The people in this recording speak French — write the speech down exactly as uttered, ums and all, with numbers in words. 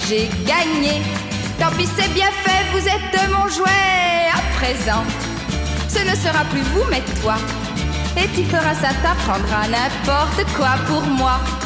j'ai gagné. Tant pis, c'est bien fait, vous êtes mon jouet. À présent, ce ne sera plus vous mais toi. Et tu feras ça, t'apprendras n'importe quoi pour moi.